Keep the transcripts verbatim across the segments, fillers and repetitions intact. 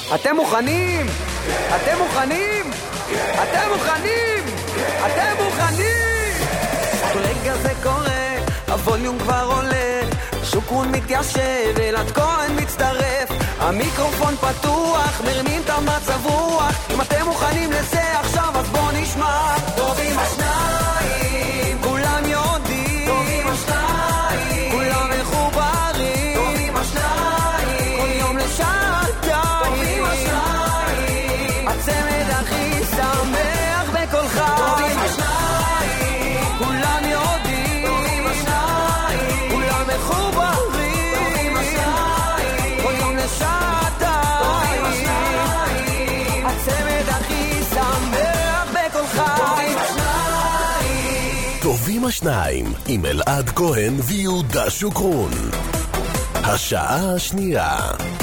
אתם מוכנים? אתם מוכנים? אתם מוכנים? אתם מוכנים? רגע זה קורה, הווליום כבר עולה, שוקרון מתיישב, אלעד כהן מצטרף, המיקרופון פתוח, מרמים את המצב רוח. אם אתם מוכנים לזה עכשיו אז בוא נשמע. טובים השניים, כולם יודעים, טובים השניים, כולם מחוברים, טובים השניים, כל יום לשעתיים, טובים השניים, הצמד הכי שמח בכל חי, טובים השניים, כולם יודעים, טובים השניים, כולם מחוברים, טובים השניים, כל יום לשעתיים, הצמד הכי שמח בכל חי. טובים השניים עם אלעד כהן ויהודה שוקרון. השעה השנייה.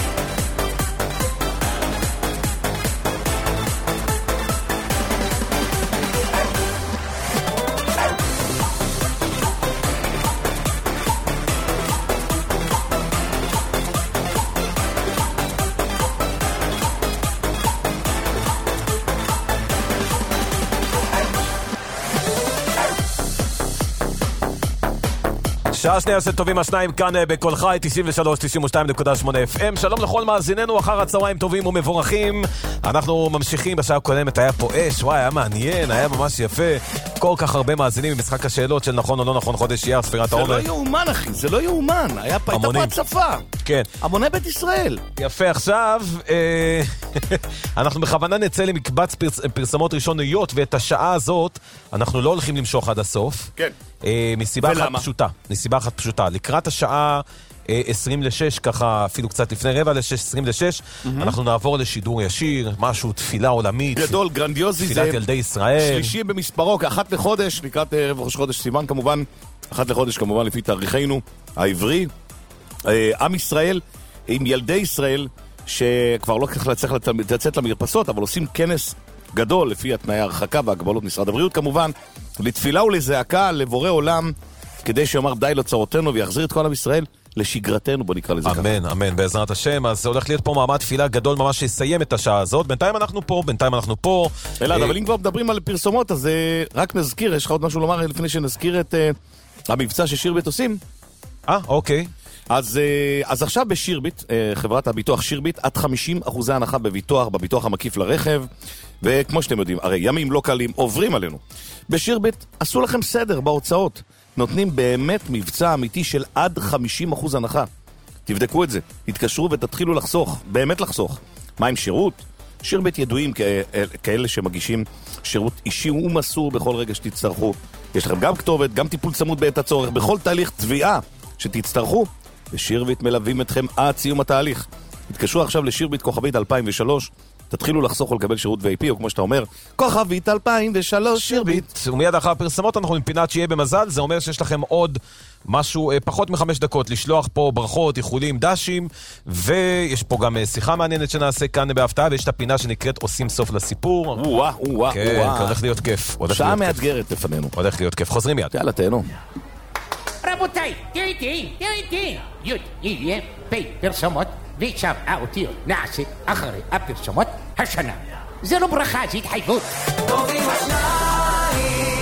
שעה שנייה של טובים השניים כאן בכל חי, תשעים ושלוש תשעים ושתיים נקודה שמונה אף אם. שלום לכל מאזיננו, אחר הצהריים טובים ומבורכים. אנחנו ממשיכים, בשעה הקודמת היה פה אש, וואי, היה מעניין, היה ממש יפה. כל כך הרבה מאזינים במשחק השאלות של נכון או לא נכון חודש אייר, ספירת העומר. זה לא יאומן אחי, זה לא יאומן. היה פה הייתה פה הצפה. כן. המוני בית ישראל. יפה, עכשיו אה, אנחנו בכוונה נצא למקבץ פרס, פרסמות ראשוניות, ואת השעה הזאת אנחנו לא הולכים למשוך עד הסוף. כן. אה, מסיבה אחת פשוטה, מסיבה אחת פשוטה. לקראת השעה אה, עשרים לשש, ככה אפילו קצת לפני רבע לשש, עשרים לשש, mm-hmm. אנחנו נעבור לשידור ישיר, משהו, תפילה עולמית. גדול, גרנדיוזי. תפילת זה ילדי ישראל. שלישי במספרו, כאחת לחודש, לקראת ערב ראש חודש סיוון כמובן, אחת לחודש כמובן לפי תאריכנו העברי. אה, עם ישראל עם ילדי ישראל, שכבר לא צריך לצאת למרפסות, אבל עושים כנס גדול לפי התנאי ההרחקה והגבלות משרד הבריאות כמובן, לתפילה ולזעקה לבורא עולם, כדי שיאמר די לצרותינו ויחזיר את כל עם ישראל לשגרתנו, בוא נקרא לזה ככה. אמן, אמן, בעזרת השם. אז הולך להיות פה מעמד תפילה גדול ממש שיסיים את השעה הזאת. בינתיים אנחנו פה, בינתיים אנחנו פה. אלעד, אבל אם כבר מדברים על פרסומות, אז רק נזכיר, יש לך עוד משהו לומר לפני שנזכיר את המבצע ששירביט עושים? אה, אוקיי. אז, אז עכשיו בשירביט, חברת הביטוח שירביט, עד חמישים אחוז הנחה בביטוח, בביטוח המקיף לרכב, וכמו שאתם יודעים, הרי ימים לא קלים עוברים עלינו. בשירביט עשו לכם סדר בהוצאות, נותנים באמת מבצע אמיתי של עד חמישים אחוז הנחה. תבדקו את זה, תתקשרו ותתחילו לחסוך, באמת לחסוך. מה עם שירות? שירביט ידועים כ- כאלה שמגישים שירות אישי ומסור בכל רגע שתצטרכו. יש לכם גם כתובת, גם טיפול צמוד בעת הצורך, בכל תהליך תביעה שתצטרכו, ושירביט מלווים אתכם עד סיום התהליך. תתקשרו עכשיו לשירביט כוכבית אלפיים ושלוש, תתחילו לחסוך או לקבל שירות וי איי פי, או כמו שאתה אומר, כוכבית אלפיים ושלוש שירביט. ומיד אחר הפרסמות אנחנו עם פינת שיהיה במזל, זה אומר שיש לכם עוד משהו, פחות מחמש דקות, לשלוח פה ברכות, איחולים, דשים, ויש פה גם שיחה מעניינת שנעשה כאן בהפתעה, ויש את הפינה שנקראת עושים סוף לסיפור. וואה, וואה, כן, וואה. הולך להיות כיף. שעה מאתגרת לפנינו. הולך להיות כיף. חוזרים מיד. יאללה, תהנו. רבותיי, תראי, תראי, תראי, תראי. יוד, יהיה, פי, פרסומות, ועכשיו האותיות נעשה אחרי הפרסומות השנה. זה לא ברכה, זה התחייבות. טובים השניים.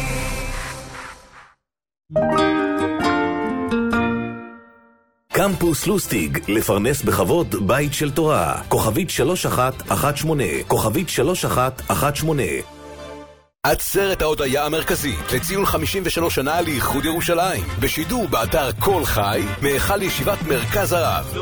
קמפוס לוסטיג, לפרנס בכבוד בית של תורה. כוכבית שלוש אחת אחת שמונה, כוכבית שלוש אחת אחת שמונה. עצרת ההודיה המרכזית לציון חמישים ושלוש שנה לאיחוד ירושלים, בשידור באתר כל חי מהיכל ישיבת מרכז הרב.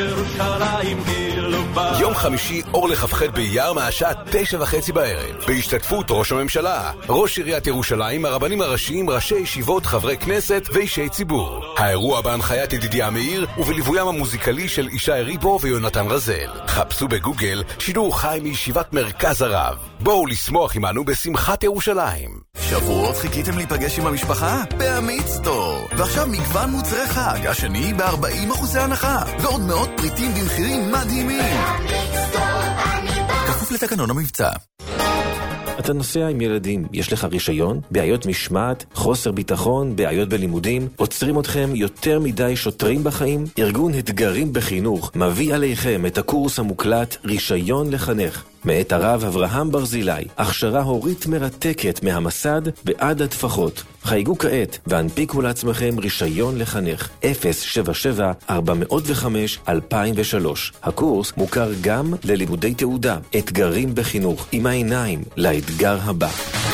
יום חמישי אור לכ"ח באייר מהשעה תשע וחצי בערב, בהשתתפות ראש הממשלה, ראש עיריית ירושלים, הרבנים הראשיים, ראשי ישיבות, חברי כנסת ואישי ציבור. האירוע בהנחיית ידידיה מאיר ובליווים המוזיקלי של ישי ריבו ויונתן רזל. חפשו בגוגל שידור חי מישיבת מרכז הרב. בואו לשמוח עמנו בשמחת ירושלים. שבועות חיכיתם להיפגש עם המשפחה? באמיץ סטור. ועכשיו מגוון מוצרי חג, השני ב-ארבעים אחוז הנחה. ועוד מאות פריטים במחירים מדהימים. כפוף לתקנון המבצע. אתה נוסע עם ילדים, יש לך רישיון? בעיות משמעת, חוסר ביטחון, בעיות בלימודים, עוצרים אתכם יותר מדי שוטרים בחיים? ארגון אתגרים בחינוך מביא עליכם את הקורס המוקלט רישיון לחנך. מאת הרב אברהם ברזילי, הכשרה הורית מרתקת מהמסד ועד הטפחות. חייגו כעת והנפיקו לעצמכם רישיון לחנך. אפס שבע שבע ארבע אפס חמש אלפיים ושלוש. הקורס מוכר גם ללימודי תעודה. אתגרים בחינוך, עם העיניים לאתגר הבא.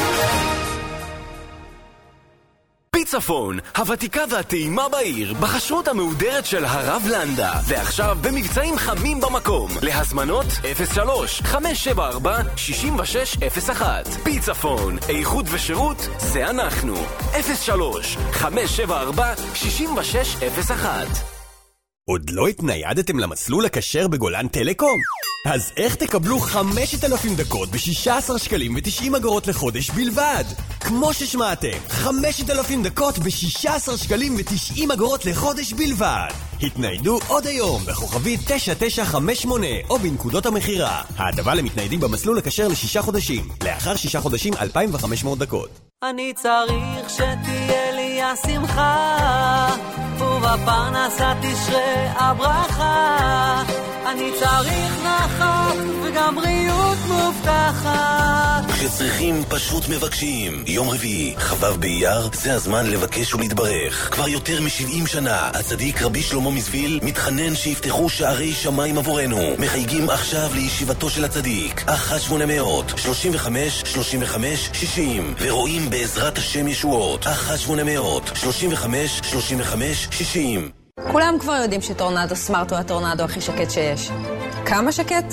פיצפון, הוותיקה והטעימה בעיר, בחשרות המהודרת של הרב לנדה. ועכשיו במבצעים חמים במקום. להזמנות אפס שלוש חמש שבע ארבע שש שש אפס אחת. פיצפון, איכות ושירות, זה אנחנו. אפס שלוש חמש שבע ארבע שש שש אפס אחת. עוד לא התניידתם למסלול הכשר בגולן טלקום? אז איך תקבלו חמשת אלפים דקות ב-שישה עשר שקלים ו-תשעים אגורות לחודש בלבד? כמו ששמעתם, חמשת אלפים דקות ב-שישה עשר שקלים ו-תשעים אגורות לחודש בלבד. התניידו עוד היום בכוכבית תשע תשע חמש שמונה או בנקודות המחירה. ההטבה למתניידים במסלול הכשר לשישה חודשים. לאחר שישה חודשים אלפיים וחמש מאות דקות. אני צריך שתהיה לי השמחה, ובפרנסה תשרה הברכה. אני צריך נחת וגם בריאות מובטחת. כשצריכים פשוט מבקשים. יום רביעי, חבב באייר, זה הזמן לבקש ולהתברך. כבר יותר מ-שבעים שנה, הצדיק רבי שלמה מזוויל מתחנן שיפתחו שערי שמיים עבורנו. מחייגים עכשיו לישיבתו של הצדיק. אחת שמונה מאות שלושים וחמש שלושים וחמש שישים, ורואים בעזרת השם ישועות. אחת שמונה מאות שלושים וחמש שלושים וחמש שישים. כולם כבר יודעים שטורנדו סמארט הוא הטורנדו הכי שקט שיש. כמה שקט?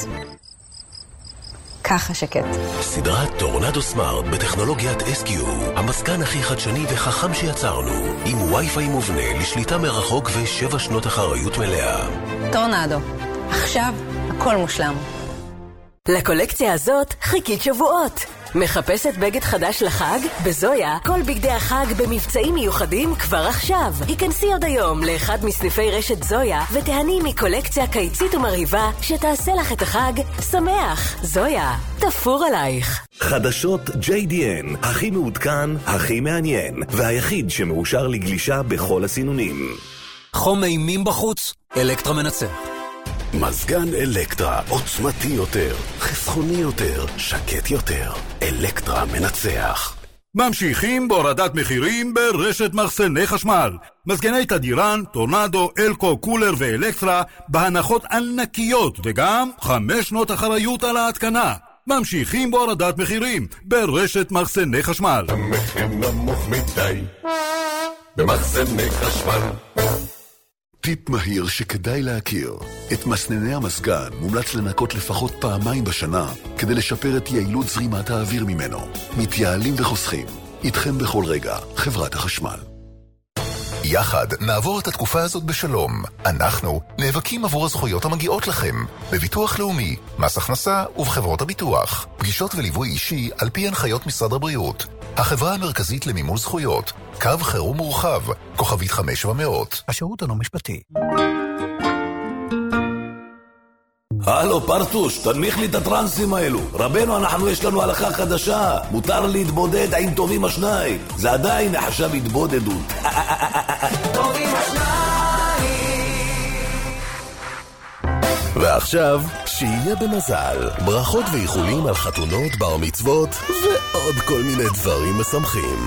ככה שקט. סדרת טורנדו סמארט בטכנולוגיית אס קיו, המסקן הכי חדשני וחכם שיצרנו, עם וי-פיי מובנה לשליטה מרחוק ושבע שנות אחריות מלאה. טורנדו, עכשיו הכל מושלם. לקולקציה הזאת חיכית שבועות. מחפשת בגד חדש לחג? בזויה, כל בגדי החג במבצעים מיוחדים כבר עכשיו. היכנסי עוד היום לאחד מסניפי רשת זויה ותהני מקולקציה קיצית ומרהיבה שתעשה לך את החג שמח. זויה, תפור עלייך. חדשות ג'יי די אן, הכי מעודכן, הכי מעניין, והיחיד שמאושר לגלישה בכל הסינונים. חום אימים בחוץ, אלקטרה מנצח. מזגן אלקטרה, עוצמתי יותר, חסכוני יותר, שקט יותר. אלקטרה מנצח. ממשיכים בהורדת מחירים ברשת מחסני חשמל. מזגני תדירן, טורנדו, אלקו, קולר ואלקטרה בהנחות ענקיות וגם חמש שנות אחריות על ההתקנה. ממשיכים בהורדת מחירים ברשת מחסני חשמל. המחיר נמוך מדי במחסני חשמל. טיפ מהיר שכדאי להכיר. את מסנני המסגן מומלץ לנקות לפחות פעמיים בשנה כדי לשפר את יעילות זרימת האוויר ממנו. מתייעלים וחוסכים. איתכם בכל רגע, חברת החשמל. יחד נעבור את התקופה הזאת בשלום. אנחנו נאבקים עבור הזכויות המגיעות לכם. בביטוח לאומי, מס הכנסה ובחברות הביטוח. פגישות וליווי אישי על פי הנחיות משרד הבריאות. החברה המרכזית למימון זכויות. קו חירום מורחב. כוכבית חמש ומאות. השירות הלא משפטי. הלו פרטוש, תנמיך לי את הטרנסים האלו. רבנו, אנחנו יש לנו הלכה חדשה. מותר להתבודד עם טובים השניים. זה עדיין נחשב התבודדות. טובים השניים. ועכשיו, שיהיה במזל. ברכות ואיחולים על חתונות, בר מצוות ועוד כל מיני דברים משמחים.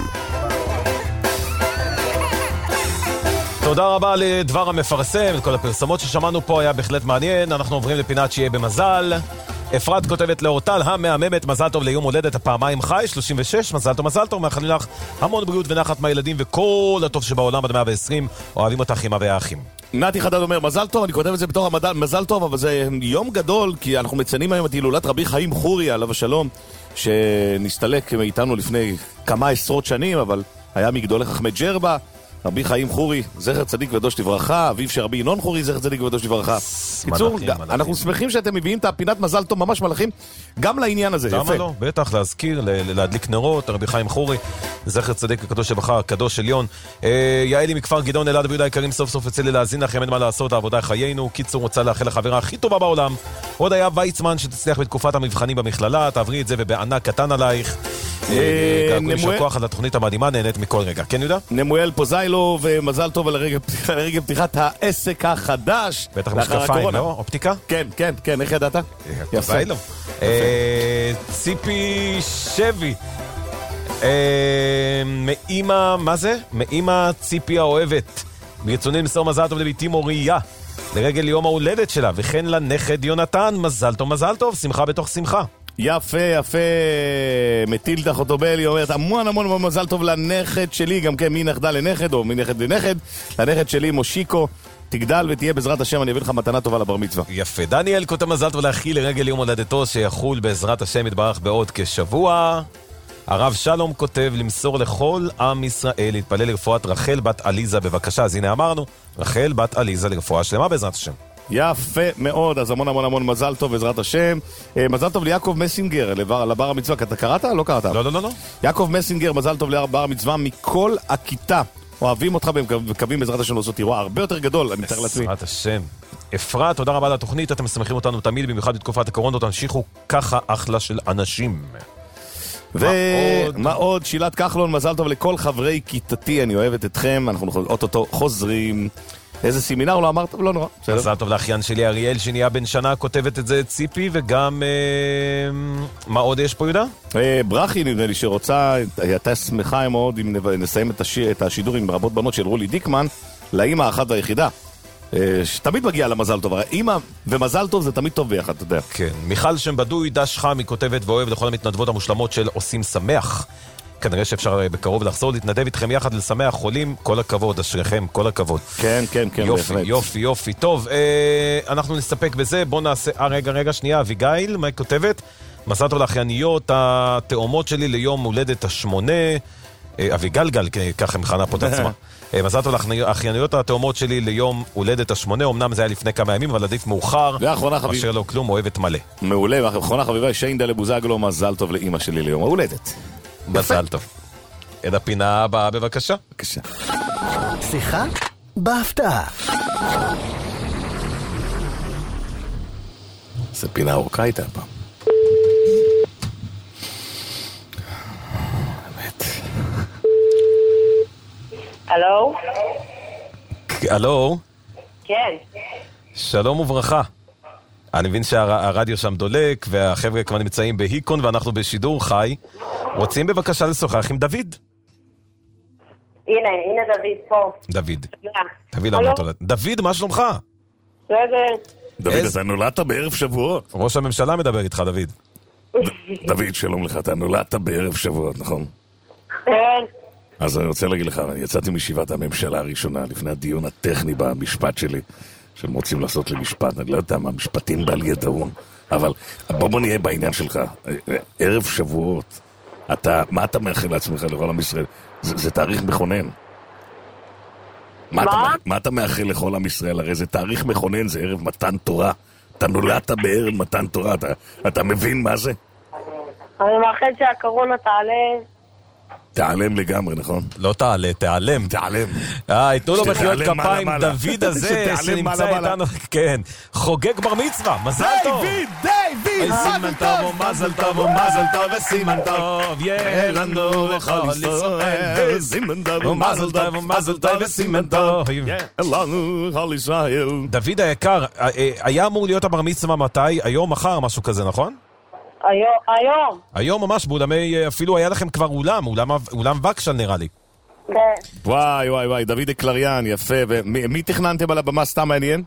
תודה רבה לדבר המפרסם, את כל הפרסמות ששמענו פה היה בהחלט מעניין. אנחנו עוברים לפינת שיהיה במזל. אפרת כותבת לאורטל המהממת, מזל טוב ליום הולדת הפעמיים חי, שלושים ושש, מזל טוב, מזל טוב, מאחלים לך המון בריאות ונחת מהילדים וכל הטוב שבעולם עד מאה ועשרים, אוהבים אותך אמא והאחים. נתי חדד אומר, מזל טוב, אני כותב את זה בתור המדל, מזל טוב, אבל זה יום גדול, כי אנחנו מציינים היום את הילולת רבי חיים חורי, עליו השלום, שנסתלק מאיתנו לפני כמה עשרות שנים, אבל היה מגדולי חכמי ג'רבה, רבי חיים חורי, זכר צדיק וקדוש לברכה, אביו של רבי ינון חורי, זכר צדיק וקדוש לברכה. קיצור, אנחנו שמחים שאתם מביאים את הפינת מזל טוב ממש מלאכים, גם לעניין הזה, יפה. למה לא? בטח, להזכיר, להדליק נרות, רבי חיים חורי, זכר צדיק וקדוש לברכה, קדוש עליון. יעלי מכפר גדעון אלעד ויהודה יקרים, סוף סוף יצא לי להאזין לכם, אין מה לעשות, העבודה חיינו. קיצור, רוצה לאחל לחברה הכי טובה בעולם. עוד היה ויצמן שתצליח בתקופת המבחנים במכללה, תעברי את זה ובענק קטן עלייך. יישר כוח על התוכנית המדהימה, נהנית מכל רגע. כן, יהודה? נמואל פוזיילו, ומזל טוב על הרגע פתיחת העסק החדש. בטח משקפיים, לא? אופטיקה? כן, כן, כן, איך ידעת? פוזיילו. ציפי שבי. מאמא, מה זה? מאמא ציפי האוהבת. ברצוני למסור מזל טוב לביתי מוריה, לרגל יום ההולדת שלה, וכן לנכד יונתן, מזל טוב, מזל טוב, שמחה בתוך שמחה. יפה, יפה. מטילדה חוטובלי אומרת המון המון המון מזל טוב לנכד שלי, גם כן מנכדה לנכד או מנכד לנכד, לנכד שלי מושיקו, תגדל ותהיה בעזרת השם, אני אביא לך מתנה טובה לבר מצווה. יפה. דניאל כותב מזל טוב לאחי לרגל יום הולדתו שיחול בעזרת השם יתברך בעוד כשבוע. הרב שלום כותב למסור לכל עם ישראל להתפלל לרפואת רחל בת עליזה, בבקשה. אז הנה אמרנו, רחל בת עליזה לרפואה שלמה בעזרת השם. יפה מאוד, אז המון המון המון מזל טוב בעזרת השם. מזל טוב ליעקב מסינגר לבר המצווה. אתה קראת? לא קראת? לא, לא, לא, לא. יעקב מסינגר, מזל טוב לבר המצווה מכל הכיתה. אוהבים אותך ומקווים בעזרת השם לעשות אירוע הרבה יותר גדול, אני מתאר לעצמי. בעזרת השם. אפרת, תודה רבה לתוכנית, אתם משמחים אותנו תמיד, במיוחד בתקופת הקורונה, תמשיכו ככה אחלה של אנשים. ומה עוד? שילת כחלון, מזל טוב לכל חברי כיתתי, אני אוהבת אתכם, אנחנו אוטוטו חוזרים. איזה סמינר לא אמרת? לא נורא. מזל טוב לאחיין שלי אריאל שנהיה בן שנה, כותבת את זה ציפי, וגם אה, מה עוד יש פה יהודה? אה, ברכי נדמה לי שרוצה, הייתה שמחה מאוד אם נסיים את, השיר, את השידור עם רבות בנות של רולי דיקמן, לאמא האחת והיחידה. שתמיד מגיע למזל טוב, אמא ומזל טוב זה תמיד טוב ביחד, אתה יודע. כן, מיכל שם בדוי, דש חם, היא כותבת ואוהב לכל המתנדבות המושלמות של עושים שמח. כנראה שאפשר בקרוב לחזור להתנדב איתכם יחד לשמח חולים, כל הכבוד, אשריכם, כל הכבוד. כן, כן, כן, יופי, בהחלט. יופי, יופי. טוב, אה, אנחנו נסתפק בזה, בוא נעשה, אה, רגע, רגע, שנייה, אביגיל, מה היא כותבת? מזל טוב לאחייניות התאומות שלי ליום הולדת השמונה, אה, אביגלגל, ככה מכנה פה את עצמה. מזל טוב לאחייניות התאומות שלי ליום הולדת השמונה, אמנם זה היה לפני כמה ימים, אבל עדיף מאוחר, אשר לא כלום, אוהבת מלא. מעולה, ואחרונה חביבה, שיינדה לבוזגלו, מזל טוב לאמא שלי ליום ההולדת. מזל טוב. עד הפינה הבאה, בבקשה. בבקשה. שיחה בהפתעה. זה פינה ארוכה איתה פעם. הלו? הלו? כן. שלום וברכה. אני מבין שהרדיו שם דולק, והחבר'ה כבר נמצאים בהיקון, ואנחנו בשידור חי. רוצים בבקשה לשוחח עם דוד. הנה, הנה דוד פה. דוד. דוד, למה אתה... דוד, מה שלומך? בסדר. דוד, אתה נולדת בערב שבועות. ראש הממשלה מדבר איתך, דוד. דוד, שלום לך, אתה נולדת בערב שבועות, נכון? כן. אז אני רוצה להגיד לך, אני יצאתי מישיבת הממשלה הראשונה, לפני הדיון הטכני במשפט שלי, שהם רוצים לעשות לי משפט, אני לא יודע מה, משפטים בעל ידעון, אבל בוא בוא נהיה בעניין שלך, ערב שבועות, אתה, מה אתה מאחל לעצמך לכל עם ישראל? זה, זה תאריך מכונן. מה? מה? אתה, מה אתה מאחל לכל עם ישראל? הרי זה תאריך מכונן, זה ערב מתן תורה. אתה נולדת בערב מתן תורה, אתה, אתה מבין מה זה? אני מאחל שהקורונה תעלה... תעלם לגמרי, נכון? לא תעלה, תעלם. תעלם. אה, יתנו לו מחיאות כפיים, דוד הזה שנמצא איתנו, כן, חוגג בר מצווה, מזל טוב. דיוויד, דיוויד, סימן טוב ומזל טוב ומזל טוב וסימן טוב, יהיה לנו לכל ישראל. סימן טוב ומזל טוב ומזל טוב וסימן טוב. יהיה לנו לכל ישראל. דוד היקר, היה אמור להיות הבר מצווה מתי? היום, מחר, משהו כזה, נכון? היום, היום. היום ממש, באולמי, אפילו היה לכם כבר אולם, אולם, אולם וקשל נראה לי. כן. וואי, וואי, וואי, דוד קלריאן, יפה. ומי תכננתם על הבמה? סתם מעניין?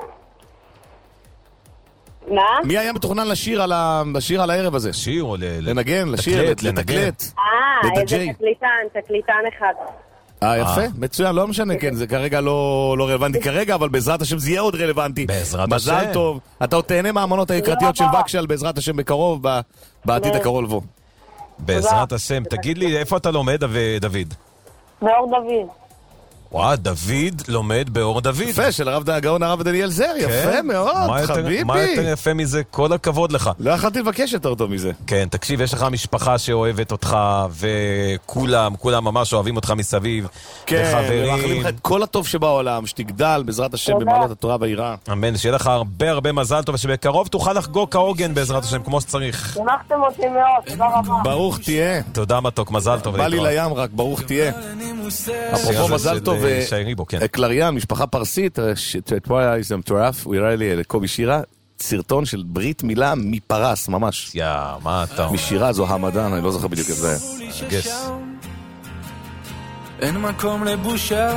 מה? מי היה מתוכנן לשיר על, ה... לשיר על הערב הזה? שיר או ל... לנגן, לשיר, לתקלט. אה, איזה תקליטן, תקליטן אחד. אה, יפה, מצוין, לא משנה, כן, זה כרגע לא רלוונטי כרגע, אבל בעזרת השם זה יהיה עוד רלוונטי. בעזרת השם. מזל טוב. אתה עוד תהנה מהאמנות היקרתיות של וקשל, בעזרת השם בקרוב, בעתיד הקרוב לבוא. בעזרת השם. תגיד לי, איפה אתה לומד, דוד? באור דוד. וואו, דוד לומד באור דוד. יפה, של הרב הגאון הרב דניאל זר, יפה מאוד, חביבי. מה יותר יפה מזה? כל הכבוד לך. לא יכולתי לבקש יותר טוב מזה. כן, תקשיב, יש לך משפחה שאוהבת אותך, וכולם, כולם ממש אוהבים אותך מסביב. כן, וחברים. ומאחלים לך את כל הטוב שבעולם, שתגדל בעזרת השם במעלות התורה והיראה. אמן, שיהיה לך הרבה הרבה מזל טוב, ושבקרוב תוכל לחגוג כהוגן בעזרת השם, כמו שצריך. שמחתם אותי מאוד, תודה רבה. ברוך תהיה. תודה מתוק, מזל טוב. בא לי לים רק, ברוך תהיה. אפרופו מזל טוב, קלריאן, משפחה פרסית, שתפויה איזה מטורף, הוא הראה לי לקובי שירה, סרטון של ברית מילה מפרס, ממש. יא, מה אתה אומר? משירה זו המדען, אני לא זוכר בדיוק את זה. גס. אין מקום לבושה,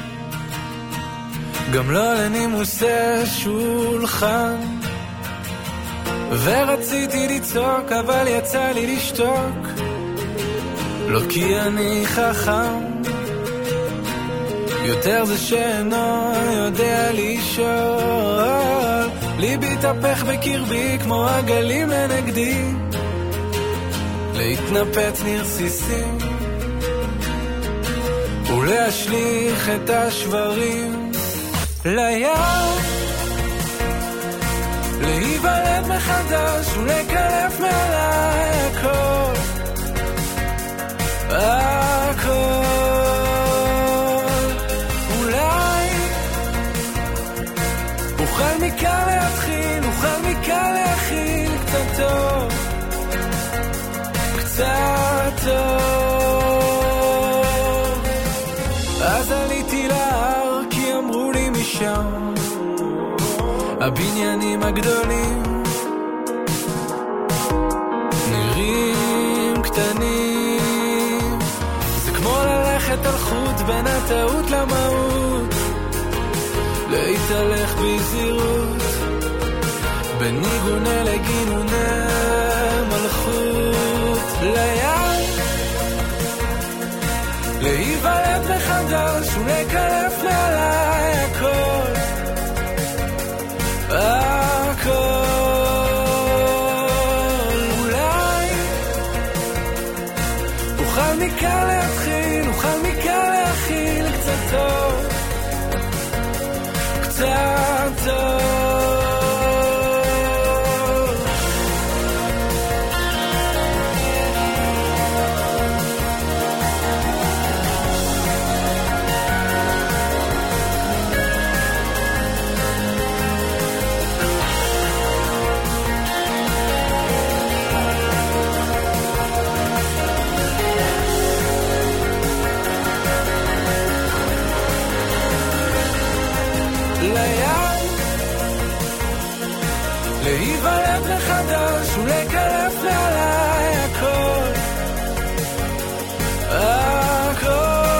גם לא לנימוסי שולחן, ורציתי לצעוק אבל יצא לי לשתוק, לא כי אני חכם, יותר זה שאינו יודע לשאול, ליבי תפך בקרבי כמו הגלים לנגדי, להתנפץ נרסיסים ולהשליך את השברים לים, להיוולד מחדש ולקלף מעליי הכל, הכל. אולי אוכל מכאן להתחיל, אוכל מכאן להכיל קצת טוב, קצת טוב. אז עליתי להר כי אמרו לי משם הבניינים הגדולים נראים קטנים, זה כמו ללכת על חוט בין הטעות למהות, להתהלך בזהירות בין ניגוני לגינוני מלכות לים, להיוולד מחדש ולקלף מעליי הכל, הכל. אולי אוכל מכאן להתחיל, אוכל מכאן להכיל קצת טוב, קצת טוב. להיוולד מחדש ולקלף מעליי הכל, הכל.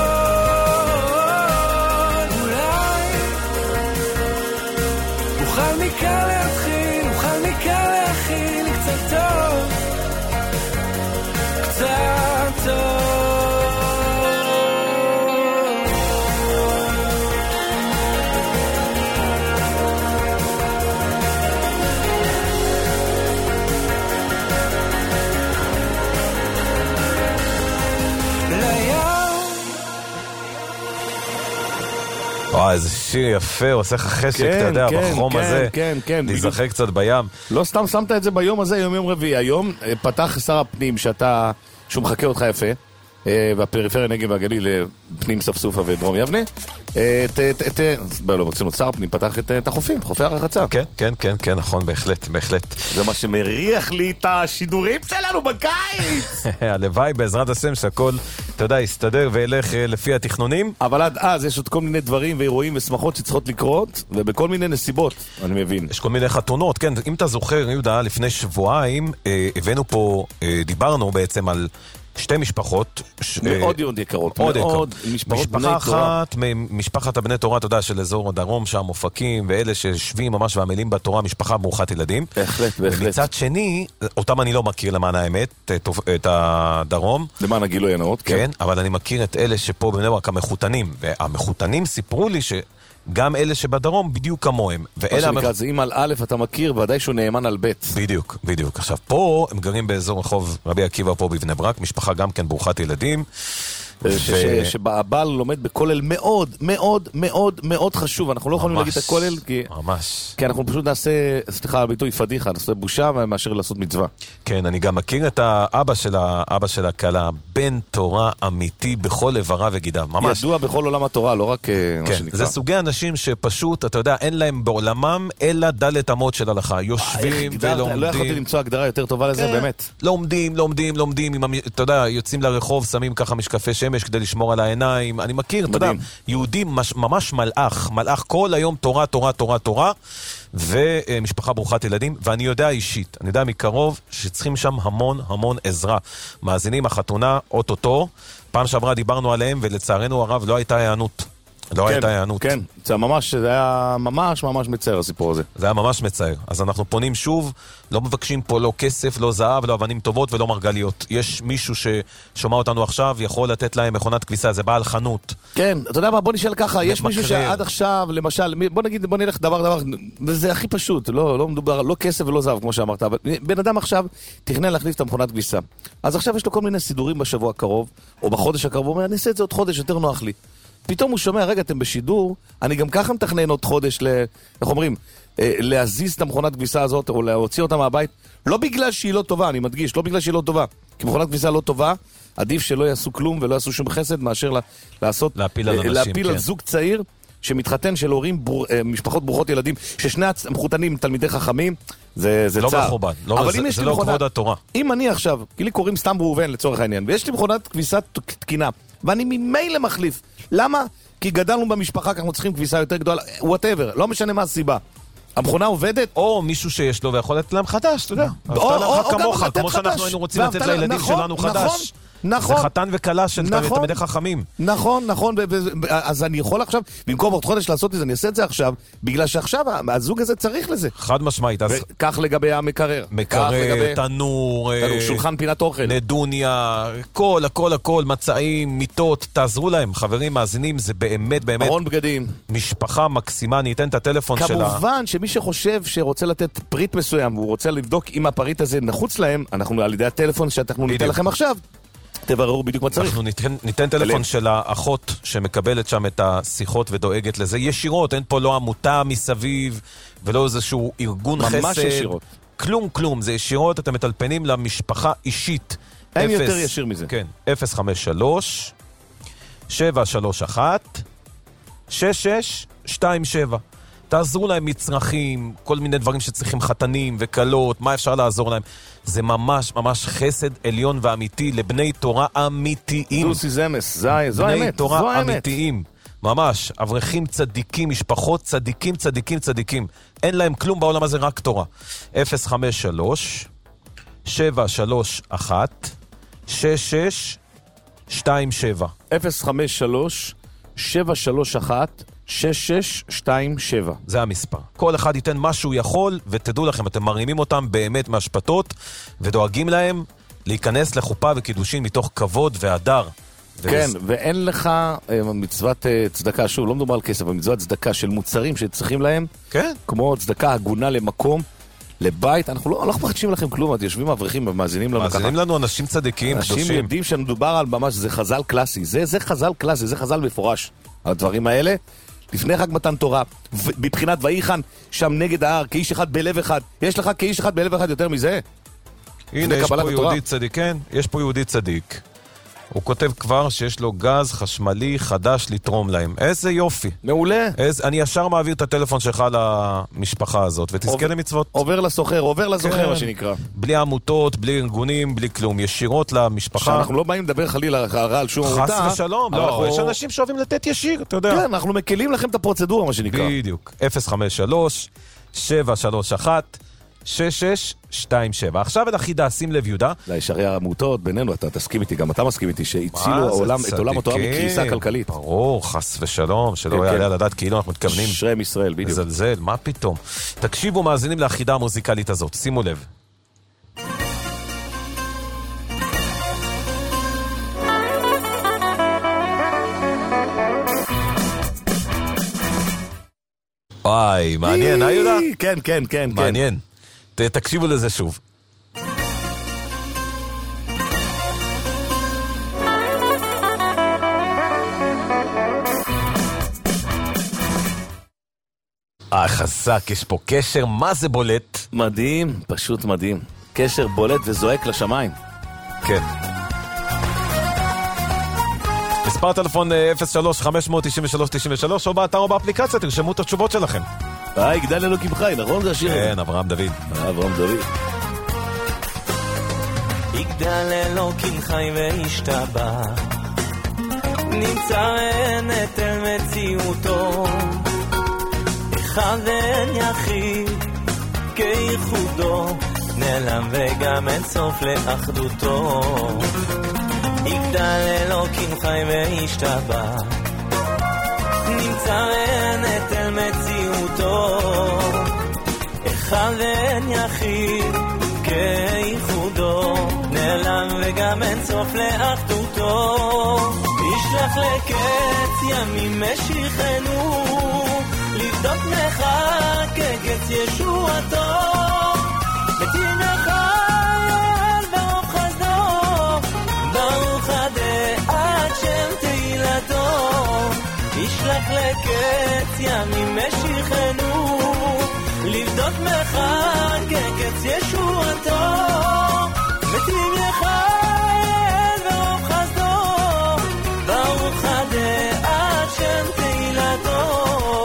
אולי אוכל מכאן להתחיל, אוכל מכאן להכיל קצת טוב, קצת טוב. וואי, איזה שיר יפה, עושה לך חשק, אתה יודע, בחום הזה, להיזכר קצת בים. לא סתם שמת את זה ביום הזה, יום יום רביעי. היום פתח שר הפנים שאתה, שהוא מחכה אותך יפה, והפריפריה נגב והגליל, פנים ספסופה ודרום יבנה. לא, מוצאים שר הפנים פתח את החופים, חופי הרחצה. כן, כן, כן, כן, נכון, בהחלט, בהחלט. זה מה שמריח לי את השידורים שלנו בקיץ. הלוואי בעזרת השם שהכל, אתה יודע, יסתדר וילך לפי התכנונים. אבל עד אז יש עוד כל מיני דברים ואירועים ושמחות שצריכות לקרות, ובכל מיני נסיבות, אני מבין. יש כל מיני חתונות, כן, אם אתה זוכר, יהודה, לפני שבועיים, הבאנו פה, דיברנו בעצם על שתי משפחות מאוד מאוד יקרות, מאוד מאוד משפחות משפחה אחת, משפחת הבני תורה, אתה יודע, של אזור הדרום שם, אופקים, ואלה ששבים ממש ועמלים בתורה, משפחה ברוכת ילדים. בהחלט, בהחלט. ומצד שני, אותם אני לא מכיר למען האמת, את הדרום. למען הגילוי הנאות, כן. כן, אבל אני מכיר את אלה שפה בני ברק, המחותנים, והמחותנים סיפרו לי ש... גם אלה שבדרום בדיוק כמוהם. מה שנקרא, זה אם על א' אתה מכיר, ודאי שהוא נאמן על ב'. בדיוק, בדיוק. עכשיו, פה הם גרים באזור רחוב רבי עקיבא פה בבני ברק, משפחה גם כן ברוכת ילדים, שהבעל לומד בכולל מאוד, מאוד, מאוד, מאוד חשוב. אנחנו לא יכולים להגיד את הכולל, כי אנחנו פשוט נעשה, סליחה, ביטוי פדיחה, נעשה בושה מאשר לעשות מצווה. כן, אני גם מכיר את האבא של האבא של הכלה, בן תורה אמיתי בכל איבריו וגידיו, ממש. ידוע בכל עולם התורה, לא רק מה שנקרא. זה סוגי אנשים שפשוט, אתה יודע, אין להם בעולמם אלא דלת אמות של הלכה. יושבים ולומדים. לא יכולתי למצוא הגדרה יותר טובה לזה, באמת. לומדים, לומדים, לומדים, אתה יודע, יוצאים לרחוב, שמים ככה משקפי שמש כדי לשמור על העיניים. אני מכיר, אתה יודע, יהודי ממש מלאך, מלאך כל היום תורה, תורה, תורה, תורה, ומשפחה ברוכת ילדים, ואני יודע אישית, אני יודע מקרוב שצריכים שם המון המון עזרה. מאזינים, החתונה, אוטוטו, פעם שעברה דיברנו עליהם, ולצערנו הרב לא הייתה הענות. לא כן, הייתה הענות. כן, זה ממש, זה היה ממש ממש מצער הסיפור הזה. זה היה ממש מצער. אז אנחנו פונים שוב, לא מבקשים פה לא כסף, לא זהב, לא אבנים טובות ולא מרגליות. יש מישהו ששומע אותנו עכשיו, יכול לתת להם מכונת כביסה, זה בעל חנות. כן, אתה יודע מה, בוא נשאל ככה, יש מישהו שעד עכשיו, למשל, בוא נגיד, בוא נלך דבר דבר, וזה הכי פשוט, לא, לא מדובר, לא כסף ולא זהב, כמו שאמרת, אבל בן אדם עכשיו תכנן להחליף את המכונת כביסה. אז עכשיו יש לו כל מיני סידורים בשבוע הקרוב, או בחודש הקרוב, הוא אומר, אני אעשה את זה עוד חודש, יותר נוח לי. פתאום הוא שומע, רגע, אתם בשידור, אני גם ככה מתכנן עוד חודש, ל... איך אומרים, להזיז את המכונת כביסה הזאת, או להוציא אותה מהבית, לא בגלל שהיא לא טובה, אני מדגיש, לא בגלל שהיא לא טובה, כי מכונת כביסה לא טובה, עדיף שלא יעשו כלום ולא יעשו שום חסד, מאשר לעשות, להפיל על אנשים, להפיל כן. על זוג צעיר, שמתחתן של הורים, בור... משפחות ברוכות ילדים, ששני המחותנים תלמידי חכמים, זה, זה לא צער. מכובד, לא, זה, זה לא מכובד מכונה... התורה. אם אני עכשיו, כי לי קוראים סתם ראובן לצורך העניין, ויש לי מכונת כביסה תקינה, ואני ממילא מחליף. למה? כי גדלנו במשפחה, אנחנו צריכים כביסה יותר גדולה, whatever, לא משנה מה הסיבה. המכונה עובדת? או מישהו שיש לו ויכול לתת להם חדש, אתה יודע. או, או, או כמוך, גם לתת כמו שאנחנו חדש. היינו רוצים לתת לילדים נכון, שלנו נכון, חדש. נכון. זה חתן וקלה של נכון, תלמידי חכמים. נכון, נכון, אז אני יכול עכשיו, במקום עוד חודש לעשות את זה, אני אעשה את זה עכשיו, בגלל שעכשיו הזוג הזה צריך לזה. חד משמעית. כך לגבי המקרר. מקרר, תנור, שולחן פינת אוכל. נדוניה, כל, הכל, הכל, מצעים, מיטות, תעזרו להם, חברים מאזינים, זה באמת, באמת. ארון בגדים. משפחה מקסימה, אני אתן את הטלפון שלה. כמובן שמי שחושב שרוצה לתת פריט מסוים, והוא רוצה לבדוק אם הפריט הזה נחוץ להם, אנחנו על ידי הטלפון שאנחנו ניתן לכם עכשיו. תבררו בדיוק מה צריך. אנחנו ניתן, ניתן טלפון של האחות שמקבלת שם את השיחות ודואגת לזה ישירות, אין פה לא עמותה מסביב ולא איזשהו ארגון חסד. ממש ישירות. כלום כלום, זה ישירות, אתם מטלפנים למשפחה אישית. אין אפס, יותר ישיר מזה. כן, אפס חמש שלוש שבע שלוש אחת שש שש שתיים שבע. תעזרו להם מצרכים, כל מיני דברים שצריכים חתנים וקלות, מה אפשר לעזור להם. זה ממש ממש חסד עליון ואמיתי לבני תורה אמיתיים. דוסי זמס, זו האמת. בני תורה אמיתיים. ממש, אברכים צדיקים, משפחות צדיקים, צדיקים, צדיקים. אין להם כלום בעולם הזה, רק תורה. אפס חמש שלוש שבע שלוש אחת שש שש שתיים שבע. אפס חמש שלוש שבע שלוש אחת שש שש שתיים שבע. זה המספר. כל אחד ייתן מה שהוא יכול, ותדעו לכם, אתם מרימים אותם באמת מהשפטות, ודואגים להם להיכנס לחופה וקידושין מתוך כבוד והדר. כן, ולס... ואין לך מצוות צדקה, שוב, לא מדובר על כסף, אבל מצוות צדקה של מוצרים שצריכים להם, כן. כמו צדקה הגונה למקום, לבית, אנחנו לא, לא מחדשים לכם כלום, את יושבים מאברכים ומאזינים לנו ככה. מאזינים לנו אנשים צדיקים, אנשים קדושים. אנשים יודעים שמדובר על ממש, זה חז"ל קלאסי, זה, זה חז"ל קלאסי, זה חז"ל מפורש. הדברים האלה, לפני חג מתן תורה, מבחינת ויחן, שם נגד ההר, כאיש אחד בלב אחד, יש לך כאיש אחד בלב אחד יותר מזה? הנה, יש פה יהודי צדיק, כן? יש פה יהודי צדיק. הוא כותב כבר שיש לו גז חשמלי חדש לתרום להם. איזה יופי. מעולה. איזה, אני ישר מעביר את הטלפון שלך למשפחה הזאת, ותזכה עובר, למצוות. עובר לסוחר, עובר לסוחר, כן. מה שנקרא. בלי עמותות, בלי ארגונים, בלי כלום. ישירות למשפחה. אנחנו לא באים לדבר חלילה על שום עמותה. חס ושלום, לא. אנחנו... יש אנשים שאוהבים לתת ישיר, אתה יודע. כן, אנחנו מקלים לכם את הפרוצדורה, מה שנקרא. בדיוק. אפס חמש שלוש שבע שלוש אחת שש שש שתיים שבע. עכשיו אל החידה, שים לב יהודה. לישרי העמותות, בינינו, אתה תסכים איתי, גם אתה מסכים איתי, שהצילו העולם, את עולם התורה מקריסה כלכלית. ברור, חס ושלום, שלא יעלה על הדעת כאילו אנחנו מתכוונים. שרם ישראל, בדיוק. זלזל, מה פתאום? תקשיבו מאזינים להחידה המוזיקלית הזאת, שימו לב. וואי, מעניין, אה יהודה? כן, כן, כן. מעניין. תקשיבו לזה שוב. אה, חזק, יש פה קשר, מה זה בולט? מדהים, פשוט מדהים. קשר בולט וזועק לשמיים. כן. מספר טלפון אפס שלוש חמש תשע שלוש תשע שלוש או באתר או באפליקציה, תרשמו את התשובות שלכם. אה, יגדל אלוקים חי, נכון זה השיר? כן, אברהם דוד. אברהם דוד. יגדל אלוקים חי וישתבח, נמצא ענת אל מציאותו, אחד אין יחיד כייחודו, נעלם וגם אין סוף לאחדותו. יגדל אלוקים חי וישתבח, נמצא ענת אל מציאותו, אחד אין יחיד כייחודו, נעלם וגם אין סוף לאחדותו. ישלח לקץ ימים משיחנו, לבדוק מחר כקץ ישועתו, מתים לחייל ברוב חסדו, ברוך עד שם תהילתו. ישלח לקץ ימים משיחנו, לבדוק מחר כקץ ישועתו, מתים לחייל ברוב חסדו, ברוך עד שם תהילתו.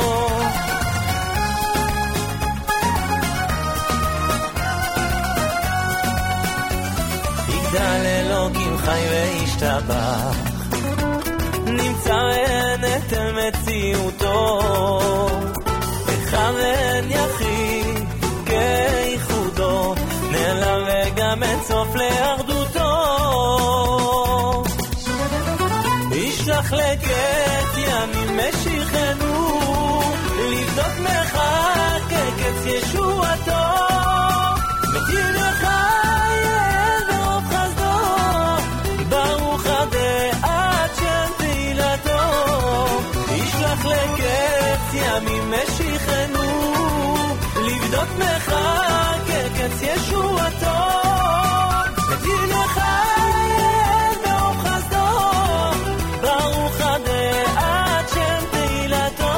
יגדל אלוקים חי וישתבח, נמצא ענת אל מציאותו, אחד אין יחיד כייחודו, נעלם וגם אין סוף לאחדותו. ישלח לקץ ימים משיחנו, לבדוק מחר כקץ ישועתו, מתים לחייל ברוב חסדו, ברוך עד שם תהילתו. ישלח לקץ ימים משיחנו, לבדוק מחר כקץ ישועתו, מתים לחייל ברוב חסדו, ברוך עד שם תהילתו.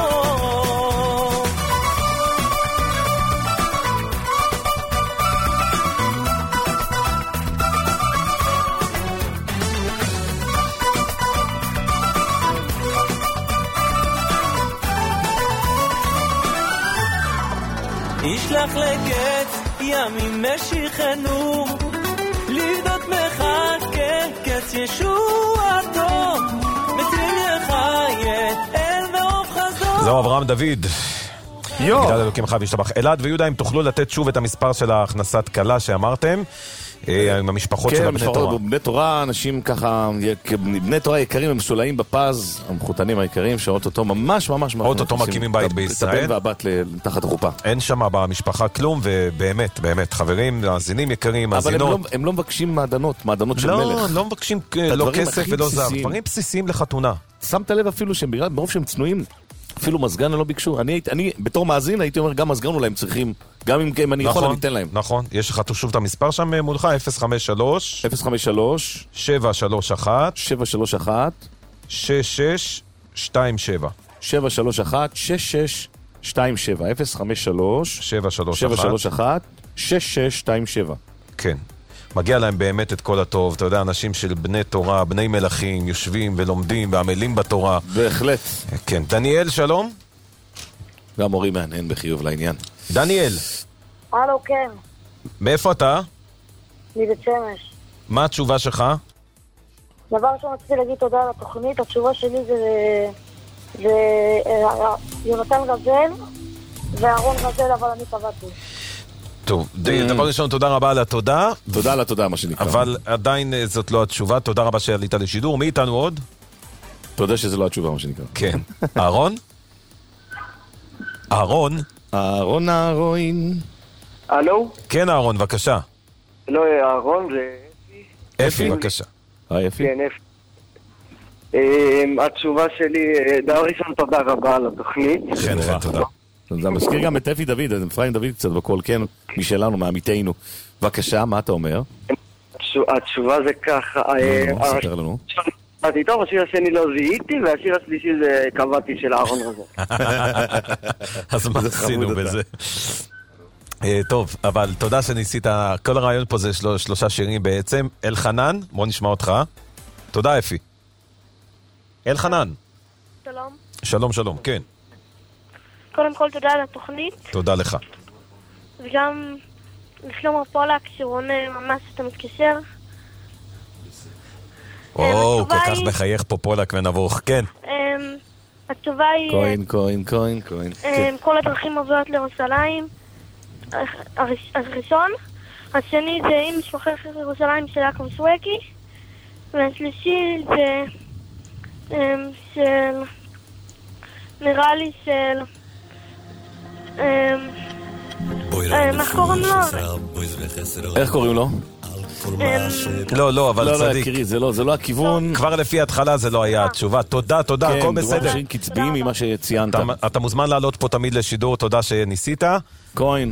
ישלח לקץ ימים משיחנו, לבדוק מחר כקץ ישועתו, מתים לחייל אל ברוב חסדו. זהו אברהם דוד. יו. יגדל אלוקים חי וישתבח. אלעד ויהודה, אם תוכלו לתת שוב את המספר של הכנסת כלה שאמרתם, עם המשפחות של הבני תורה. כן, בני תורה, אנשים ככה, בני תורה יקרים, הם סולאים בפז, המחותנים היקרים, שאוטוטו ממש ממש אוטוטו מקימים בית בישראל. את הבן והבת תחת החופה. אין שם במשפחה כלום, ובאמת, באמת, חברים, מאזינים יקרים, מאזינות. אבל הם לא מבקשים מעדנות, מעדנות של מלך. לא, לא מבקשים לא כסף ולא זר. דברים בסיסיים לחתונה. שמת לב אפילו שברוב שהם צנועים, אפילו מזגן לא ביקשו. אני, אני, בתור מאזין, הייתי אומר, גם מזגן אולי הם צריכים, גם אם אני יכול, אני אתן להם. נכון, יש לך שוב את המספר שם מולך, אפס חמש שלוש אפס חמש שלוש שבע שלוש אחת שבע שלוש אחת שש שש שתיים שבע שבע שלוש אחת שש שש שתיים שבע אפס חמש שלוש שבע שלוש אחת שש שש שתיים שבע. כן. מגיע להם באמת את כל הטוב, אתה יודע, אנשים של בני תורה, בני מלכים, יושבים ולומדים ועמלים בתורה. בהחלט. כן, דניאל, שלום. גם מורי מעניין בחיוב לעניין. דניאל. הלו, כן. מאיפה אתה? מבית שמש. מה התשובה שלך? דבר שרציתי להגיד תודה על התוכנית, התשובה שלי זה, זה יונתן גזל ואהרון גזל, אבל אני קבעתי. טוב, דבר ראשון, תודה רבה על התודה. תודה על התודה, מה שנקרא. אבל עדיין זאת לא התשובה, תודה רבה שעלית לשידור. מי איתנו עוד? תודה שזה לא התשובה, מה שנקרא. כן. אהרון? אהרון? אהרון אהרון. הלו? כן, אהרון, בבקשה. לא, אהרון זה... אפי, בבקשה. היי, אפי. כן, אפי. התשובה שלי, דבר ראשון, תודה רבה על התוכנית. כן, כן, תודה. זה מזכיר גם את אפי דוד, את אפרים דוד קצת בכל, כן, משלנו, מעמיתנו. בבקשה, מה אתה אומר? התשובה זה ככה, אמרתי, טוב, השיר השני לא זיהיתי, והשיר השלישי זה קבעתי של אהרון רזל. אז מה עשינו בזה? טוב, אבל תודה שניסית, כל הרעיון פה זה שלושה שירים בעצם. אלחנן, בוא נשמע אותך. תודה אפי. אלחנן. שלום. שלום, שלום, כן. קודם כל תודה על התוכנית. תודה לך. וגם לשלמה פולק, שרון ממש אתה מתקשר. או, כל כך מחייך פה פולק ונבוך, כן. התשובה היא... כהן, כהן, כהן, כהן. כל הדרכים עוברות לירושלים. הראשון. השני זה אם משפחה ירושלים של יעקב סווקי. והשלישי זה של... נראה לי של... איך קוראים לו? איך קוראים לו? לא, לא, אבל צדיק. לא, לא, יקירי, זה לא, זה לא הכיוון. כבר לפי ההתחלה זה לא היה התשובה. תודה, תודה, הכל בסדר. כן, דברים קצביים ממה שציינת. אתה מוזמן לעלות פה תמיד לשידור, תודה שניסית. כהן.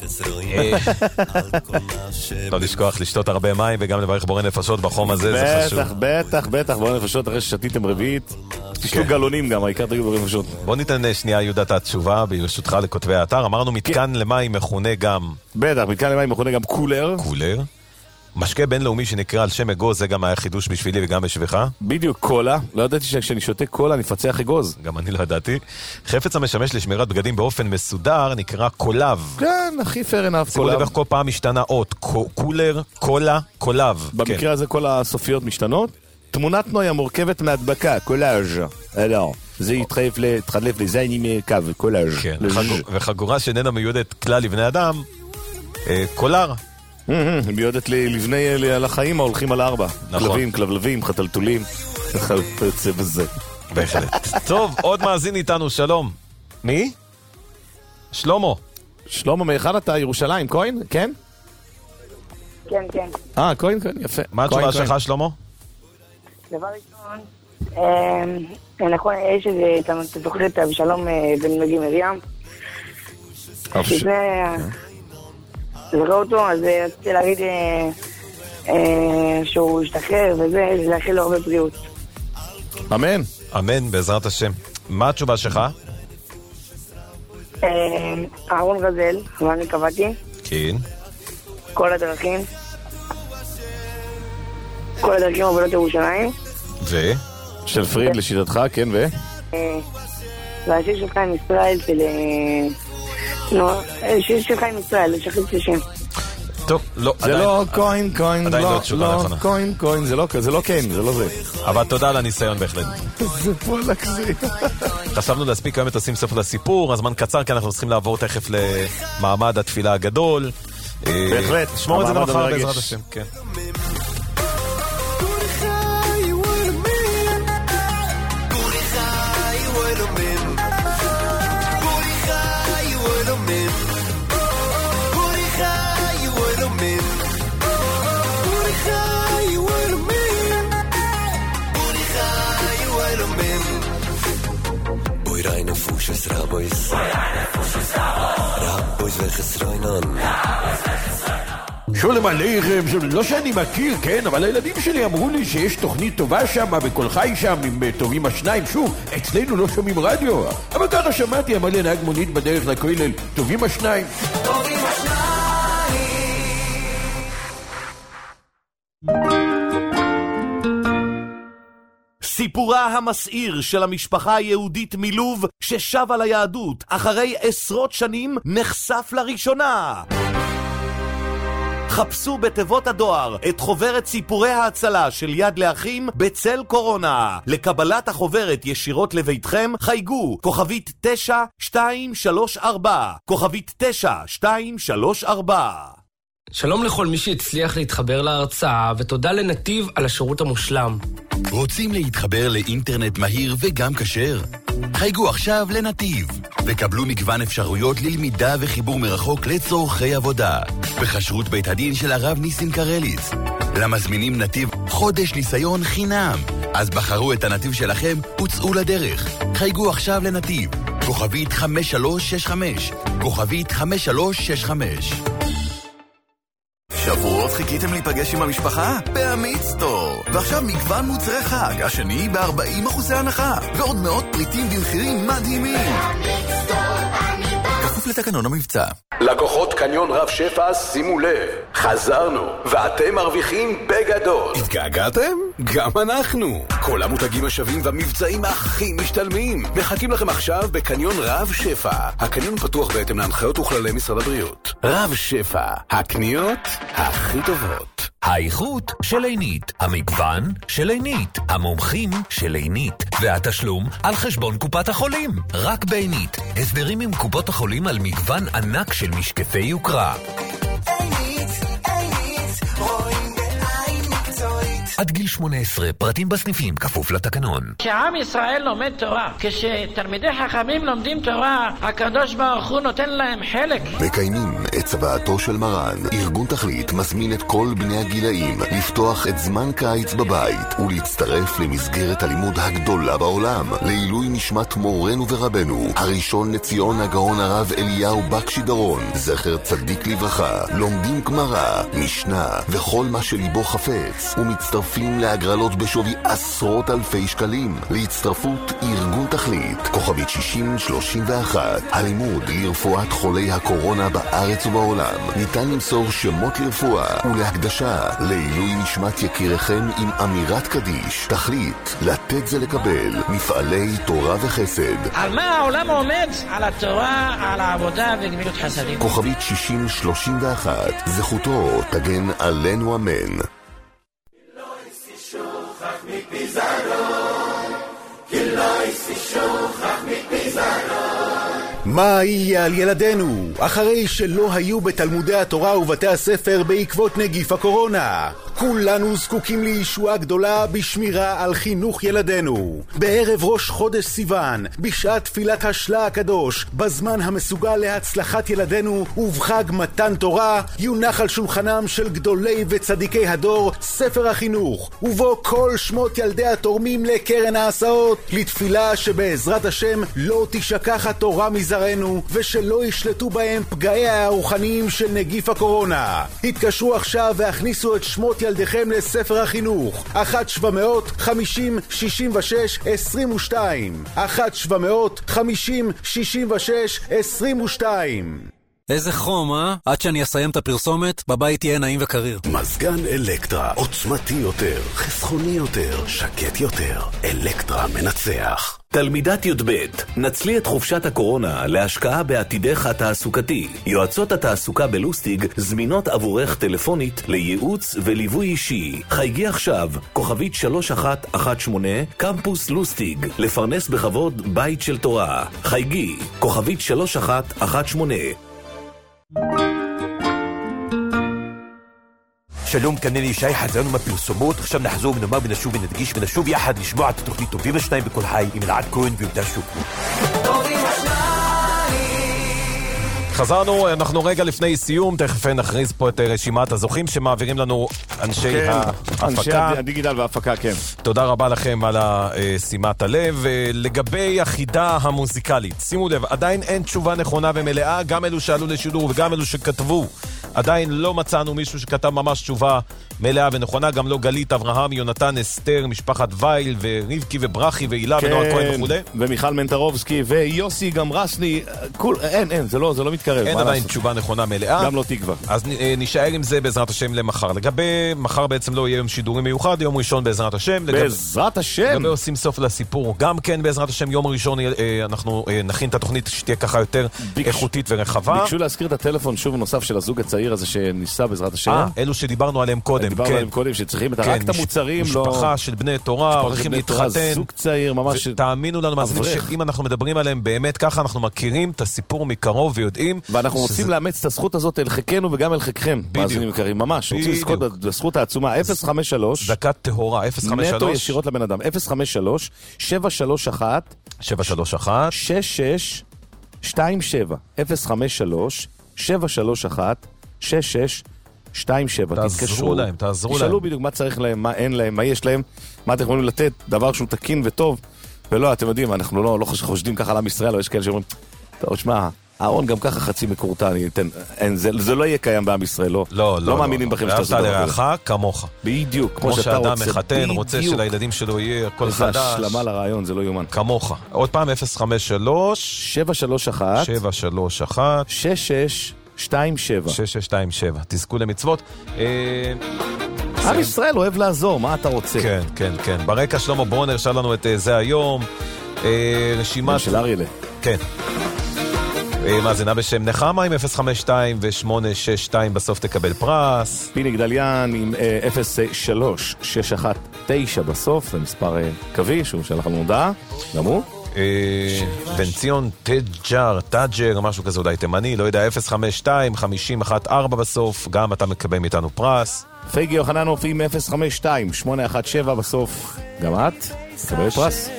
לא לשכוח לשתות הרבה מים וגם לברך בורא נפשות בחום הזה, זה חשוב. בטח, בטח, בטח, בורא נפשות, אחרי ששתיתם רביעית. תשתו גלונים גם, העיקר תגידו בורא נפשות. בוא ניתן שנייה יהודה את התשובה, ברשותך לכותבי האתר. אמרנו מתקן למים מכונה גם... בטח, מתקן למים מכונה גם קולר. קולר. משקה בינלאומי שנקרא על שם אגוז, זה גם היה חידוש בשבילי וגם בשבילך. בדיוק, קולה. לא ידעתי שכשאני שותה קולה אני מפצח אגוז. גם אני לא ידעתי. חפץ המשמש לשמירת בגדים באופן מסודר נקרא קולב. כן, הכי fair enough, שימו לב איך כל פעם משתנה אות. קולר, קולה, קולב. במקרה הזה כל הסופיות משתנות. תמונת נוי המורכבת מהדבקה, קולאז'. לא, זה יתחלף לזין עם קו, קולאז'. כן, וחגורה שאיננה מיועדת כלל לבני אדם, קולר. מיועדת לבני על החיים ההולכים על ארבע. כלבים, כלבלבים, חתלתולים. יוצא בזה. בהחלט. טוב, עוד מאזין איתנו, שלום. מי? שלמה. שלמה, מאחד אתה ירושלים, כהן? כן? כן, כן. אה, כהן, כהן, יפה. מה התשובה שלך, שלמה? דבר ראשון, נכון, יש איזה תוכנית אבשלום בן מגי מרים. לפני... לראה אותו, אז רציתי להגיד שהוא ישתחרר וזה, לאחל לו הרבה בריאות. אמן. אמן, בעזרת השם. מה התשובה שלך? אהרון רזל, ואני קבעתי. כן. כל הדרכים. כל הדרכים עוברות ירושלים. ו? של פריד לשיטתך, כן, ו? והשיר שלך עם ישראל של... נו, שיר שלך עם ישראל, לשחק את השם. טוב, לא, זה לא כהן, כהן, לא, לא, כהן, כהן, זה לא כן, זה לא זה. אבל תודה על הניסיון בהחלט. זה פולק זה. חשבנו להספיק היום את עושים סוף לסיפור, הזמן קצר כי אנחנו צריכים לעבור תכף למעמד התפילה הגדול. בהחלט. שמור את זה למחר בעזרת השם, כן. נפושס רבויס רבויס וחסרוינון שולם עליכם, לא שאני מכיר, כן, אבל הילדים שלי אמרו לי שיש תוכנית טובה שם בכל חי שם עם טובים השניים. שוב, אצלנו לא שומעים רדיו, אבל ככה שמעתי, אמר לי נהג מונית בדרך לכולל, טובים השניים. טובים השניים. סיפורה המסעיר של המשפחה היהודית מלוב ששבה ליהדות אחרי עשרות שנים נחשף לראשונה. חפשו בתיבות הדואר את חוברת סיפורי ההצלה של יד לאחים בצל קורונה. לקבלת החוברת ישירות לביתכם חייגו כוכבית תשע שתיים שלוש ארבע, כוכבית תשע שתיים שלוש ארבע. שלום לכל מי שהצליח להתחבר להרצאה, ותודה לנתיב על השירות המושלם. רוצים להתחבר לאינטרנט מהיר וגם כשר? חייגו עכשיו לנתיב, וקבלו מגוון אפשרויות ללמידה וחיבור מרחוק לצורכי עבודה. בחשרות בית הדין של הרב ניסים קרליץ. למזמינים נתיב חודש ניסיון חינם. אז בחרו את הנתיב שלכם וצאו לדרך. חייגו עכשיו לנתיב, כוכבית חמש שלוש שש חמש, כוכבית חמש שלוש שש חמש. שבועות חיכיתם להיפגש עם המשפחה? בעמית סטור. ועכשיו מגוון מוצרי חג, השני ב-ארבעים אחוז הנחה. ועוד מאות פריטים במחירים מדהימים. כפוף לתקנון המבצע. לקוחות קניון רב שפע, שימו לב, חזרנו, ואתם מרוויחים בגדול. התגעגעתם? גם אנחנו. כל המותגים השווים והמבצעים הכי משתלמים. מחכים לכם עכשיו בקניון רב שפע. הקניון פתוח בהתאם להנחיות וכללי משרד הבריאות. רב שפע, הקניות הכי טובות. האיכות של עינית, המגוון של עינית, המומחים של עינית, והתשלום על חשבון קופת החולים. רק בעינית, הסדרים עם קופות החולים על מגוון ענק של משקפי יוקרה. עינית, עינית, רואים בעין מקצועית. עד גיל שמונה עשרה, פרטים בסניפים, כפוף לתקנון. כשעם ישראל לומד תורה, כשתלמידי חכמים לומדים תורה, הקדוש ברוך הוא נותן להם חלק. מקיימים את צוואתו של מרן. ארגון תכלית מזמין את כל בני הגילאים לפתוח את זמן קיץ בבית ולהצטרף למסגרת הלימוד הגדולה בעולם לעילוי נשמת מורנו ורבנו הראשון לציון הגאון הרב אליהו בקשי דרון, זכר צדיק לברכה. לומדים גמרא, משנה וכל מה שליבו חפץ, ומצטרפים להגרלות בשווי עשרות אלפי שקלים. להצטרפות ארגון תכלית, כוכבית שישים שלושים ואחת. הלימוד לרפואת חולי הקורונה בארץ ובעולם. ניתן למסור שמות לרפואה ולהקדשה לעילוי נשמת יקיריכם עם אמירת קדיש. תכלית, לתת זה לקבל. מפעלי תורה וחסד. על מה העולם עומד? על התורה, על העבודה וגמילות חסדים. כוכבית שישים שלושים ואחת. זכותו תגן עלינו אמן. מה יהיה על ילדינו אחרי שלא היו בתלמודי התורה ובתי הספר בעקבות נגיף הקורונה? כולנו זקוקים לישועה גדולה בשמירה על חינוך ילדינו. בערב ראש חודש סיוון, בשעת תפילת השלה הקדוש, בזמן המסוגל להצלחת ילדינו ובחג מתן תורה, יונח על שולחנם של גדולי וצדיקי הדור ספר החינוך, ובו כל שמות ילדי התורמים לקרן ההסעות, לתפילה שבעזרת השם לא תשכח התורה מזרענו ושלא ישלטו בהם פגעי הרוחניים של נגיף הקורונה. התקשרו עכשיו והכניסו את שמות ילדיכם לספר החינוך. אחת שבע מאות חמישים שישים ושש עשרים ושתיים. אחת שבע מאות חמישים שישים ושש עשרים ושתיים. איזה חום, אה? עד שאני אסיים את הפרסומת, בבית יהיה נעים וקריר. מזגן אלקטרה, עוצמתי יותר, חסכוני יותר, שקט יותר. אלקטרה מנצח. תלמידת י"ב, נצלי את חופשת הקורונה להשקעה בעתידך התעסוקתי. יועצות התעסוקה בלוסטיג זמינות עבורך טלפונית לייעוץ וליווי אישי. חייגי עכשיו, כוכבית שלוש אחת אחת שמונה, קמפוס לוסטיג, לפרנס בכבוד בית של תורה. חייגי, כוכבית שלוש אחת אחת שמונה. שלום, כאן אני שי, חזרנו מהפרסומות, עכשיו נחזור ונאמר ונשוב ונדגיש ונשוב יחד לשמוע את התוכנית טובים השניים בכל חי עם אלעד כהן ויהודה שוקרון. טובים השניים. חזרנו, אנחנו רגע לפני סיום, תכף נכריז פה את רשימת הזוכים שמעבירים לנו אנשי כן, ההפקה. אנשי הדיגיטל וההפקה, כן. תודה רבה לכם על שימת הלב. לגבי החידה המוזיקלית, שימו לב, עדיין אין תשובה נכונה ומלאה, גם אלו שעלו לשידור וגם אלו שכתבו. עדיין לא מצאנו מישהו שכתב ממש תשובה מלאה ונכונה, גם לא גלית אברהם, יונתן אסתר, משפחת וייל ורבקי וברכי ואילה כן, ונוער כהן וכו'. ומיכל מנטרובסקי ויוסי גם רסלי, כול, אין, אין, זה לא, זה לא מתקרב. אין עדיין תשובה נכונה מלאה. גם לא תקווה. אז נשאר עם זה בעזרת השם למחר. לגבי, מחר בעצם לא יהיה יום שידורי מיוחד, יום ראשון בעזרת השם. בעזרת השם. לגבי עושים סוף לסיפור, גם כן בעזרת השם יום ראשון אנחנו נכין את התוכנית שתהיה ככה יותר איכותית ורחבה. ביקשו להזכיר את הטלפון שוב נוסף של הזוג הצעיר הזה שניסה בעזרת השם. אה, אלו שדיברנו עליהם קודם. דיברנו עליהם קודם שצריכים את רק את המוצרים. משפחה של בני תורה, הולכים להתחתן. זוג צעיר ממש. תאמינו לנו, אם אנחנו מדברים עליהם באמת ככה, אנחנו מכירים את הסיפור מקרוב ויודעים. ואנחנו רוצים לאמץ את הזכות הזאת אל חלקנו וגם אל חלקכם. מאזינים יקרים, ממש. רוצים לזכות בזכות העצומה. אפס חמש שלוש דקת טהורה, אפס חמש שלוש נטו ישירות לבן אדם. אפס חמש שלוש שבע שלוש אחת שבע שלוש אחת שש שש שתיים שבע. אפס חמש שלוש שבע שלוש אחת שש שש שתיים שבע. תעזרו להם, תעזרו להם. תשאלו בדיוק מה צריך להם, מה אין להם, מה יש להם, מה אתם יכולים לתת, דבר שהוא תקין וטוב. ולא, אתם יודעים, אנחנו לא, לא חושדים ככה על עם ישראל, או יש כאלה שאומרים, טוב, שמע, אהרון גם ככה חצי מקורטן, זה לא יהיה קיים בעם ישראל, לא. לא, לא. לא מאמינים בכם שתעשו דבר. ואהבת לרעך כמוך. בדיוק, כמו שאדם מחתן, רוצה שלילדים שלו יהיה הכל חדש. איזה השלמה לרעיון, זה לא יומן. כמוך. עוד פעם, אפס חמש שלוש שבע שלוש אחת שבע שלוש אחת שש שש שתיים שבע שש שש שתיים שבע. תזכו למצוות. עם ישראל אוהב לעזור, מה אתה רוצה? כן, כן, כן. ברקע שלמה ברונר שאל לנו את זה היום. רשימה של אריאלה. כן. מאזינה בשם נחמה עם אפס חמש שתיים ושמונה שש שתיים בסוף תקבל פרס. פיני גדליאן עם אפס שלוש שש אחת תשע בסוף, זה מספר קווי שהוא שלח לנו הודעה, גם הוא. בן ציון תג'ר, תג'ר, משהו כזה אולי תימני, לא יודע, אפס חמש שתיים חמישים אחת ארבע בסוף, גם אתה מקבל מאיתנו פרס. פייגי יוחננוף עם אפס חמש שתיים שמונה אחת שבע בסוף, גם את מקבל פרס.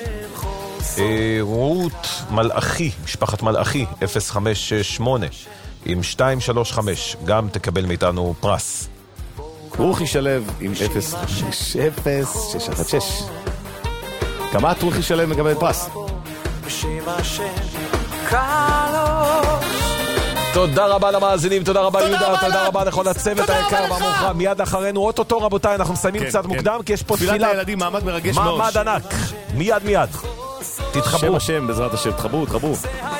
רות מלאכי, משפחת מלאכי, אפס חמש שש שמונה עם שתיים שלוש חמש, גם תקבל מאיתנו פרס. רוחי שלב עם אפס שש אפס שש אחת שש, גם את רוחי שלב מקבל פרס. תודה רבה למאזינים, תודה רבה יהודה, תודה רבה לכל הצוות היקר והמורחב. מיד אחרינו אוטוטו רבותיי, אנחנו מסיימים קצת מוקדם כי יש פה תפילת הילדים, מעמד מרגש מאוד, מעמד ענק, מיד מיד תתחברו. שם השם בעזרת השם, תחברו, תחברו.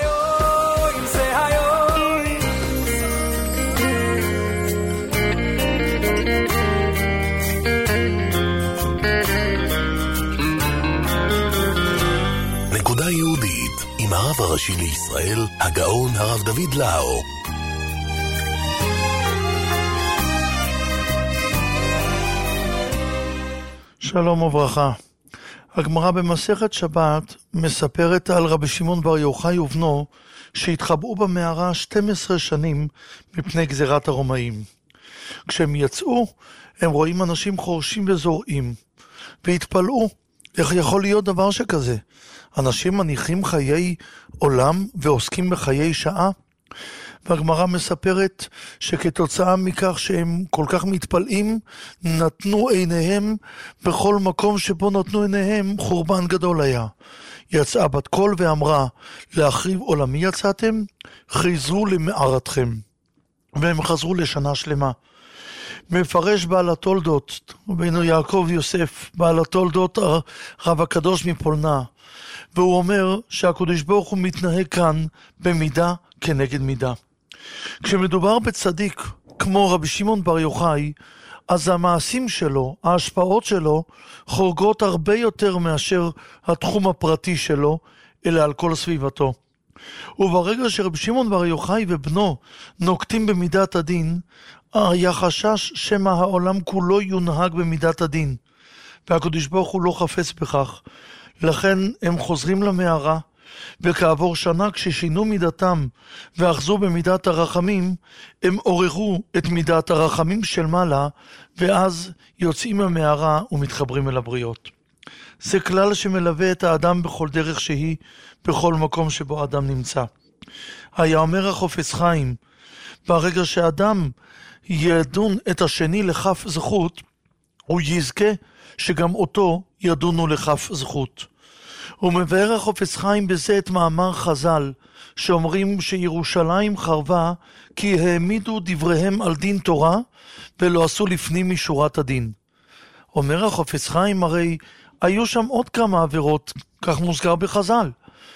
נקודה יהודית עם הרב הראשי לישראל, הגאון הרב דוד לאו. שלום וברכה. הגמרא במסכת שבת מספרת על רבי שמעון בר יוחאי ובנו שהתחבאו במערה שתים עשרה שנים מפני גזירת הרומאים. כשהם יצאו, הם רואים אנשים חורשים וזורעים, והתפלאו, איך יכול להיות דבר שכזה? אנשים מניחים חיי עולם ועוסקים בחיי שעה? והגמרא מספרת שכתוצאה מכך שהם כל כך מתפלאים, נתנו עיניהם בכל מקום שבו נתנו עיניהם, חורבן גדול היה. יצאה בת קול ואמרה, להחריב עולמי יצאתם? חזרו למערתכם. והם חזרו לשנה שלמה. מפרש בעל התולדות, רבינו יעקב יוסף, בעל התולדות רב הקדוש מפולנה, והוא אומר שהקדוש ברוך הוא מתנהג כאן במידה כנגד מידה. כשמדובר בצדיק כמו רבי שמעון בר יוחאי, אז המעשים שלו, ההשפעות שלו, חורגות הרבה יותר מאשר התחום הפרטי שלו, אלא על כל סביבתו. וברגע שרבי שמעון בר יוחאי ובנו נוקטים במידת הדין, היה חשש שמא העולם כולו יונהג במידת הדין, והקדוש ברוך הוא לא חפץ בכך. לכן הם חוזרים למערה, וכעבור שנה כששינו מידתם ואחזו במידת הרחמים, הם עוררו את מידת הרחמים של מעלה, ואז יוצאים מהמערה ומתחברים אל הבריות. זה כלל שמלווה את האדם בכל דרך שהיא, בכל מקום שבו האדם נמצא. היה אומר החופץ חיים, ברגע שאדם ידון את השני לכף זכות, הוא יזכה שגם אותו ידונו לכף זכות. הוא מבאר החופץ חיים בזה את מאמר חז"ל, שאומרים שירושלים חרבה כי העמידו דבריהם על דין תורה, ולא עשו לפנים משורת הדין. אומר החופץ חיים, הרי היו שם עוד כמה עבירות, כך מוזכר בחז"ל,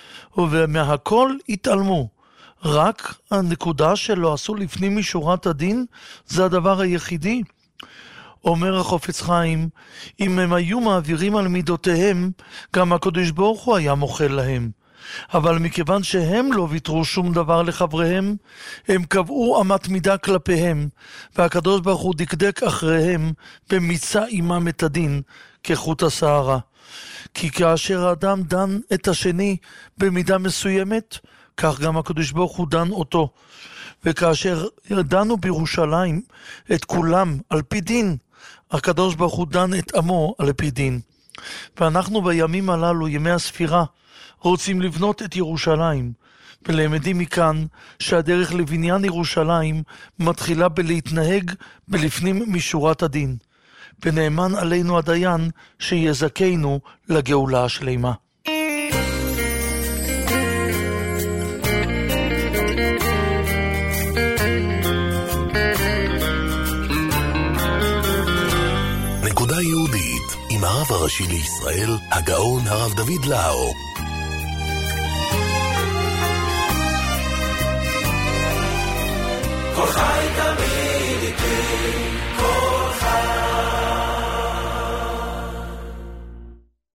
ומהכל התעלמו. רק הנקודה שלא עשו לפנים משורת הדין, זה הדבר היחידי. אומר החופץ חיים, אם הם היו מעבירים על מידותיהם, גם הקדוש ברוך הוא היה מוחל להם. אבל מכיוון שהם לא ויתרו שום דבר לחבריהם, הם קבעו אמת מידה כלפיהם, והקדוש ברוך הוא דקדק אחריהם, ומיצה עמם את הדין כחוט השערה. כי כאשר האדם דן את השני במידה מסוימת, כך גם הקדוש ברוך הוא דן אותו. וכאשר דנו בירושלים את כולם על פי דין, הקדוש ברוך הוא דן את עמו על פי דין. ואנחנו בימים הללו, ימי הספירה, רוצים לבנות את ירושלים, ולמדים מכאן שהדרך לבניין ירושלים מתחילה בלהתנהג בלפנים משורת הדין. ונאמן עלינו הדיין שיזכנו לגאולה השלמה. פקודה יהודית עם הרב הראשי לישראל, הגאון הרב דוד לאו. כל חי תמיד איתי, כל חי